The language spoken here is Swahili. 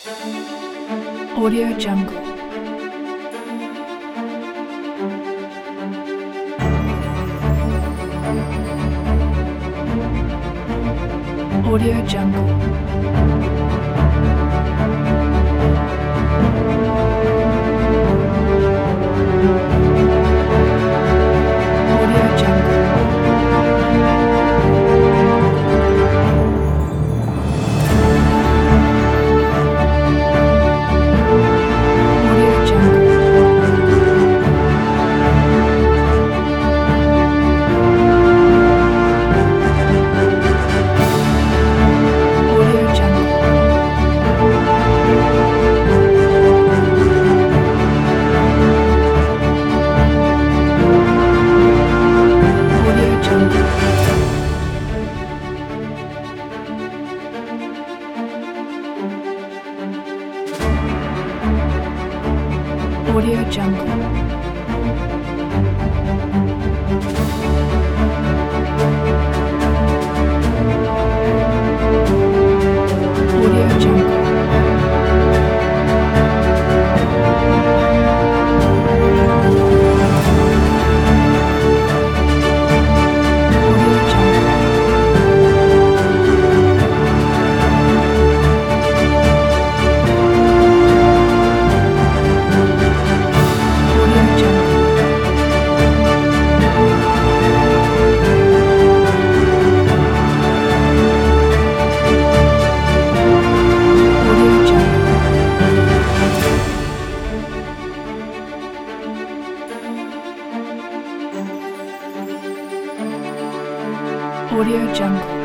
Audio Jungle. Audio Jungle. Audio Jungle. Audio Jungle. Audio Jungle. Audio Jungle. Audio Jungle. Audio Jungle. Audio Jungle. Audio Jungle. Audio Jungle. Audio Jungle.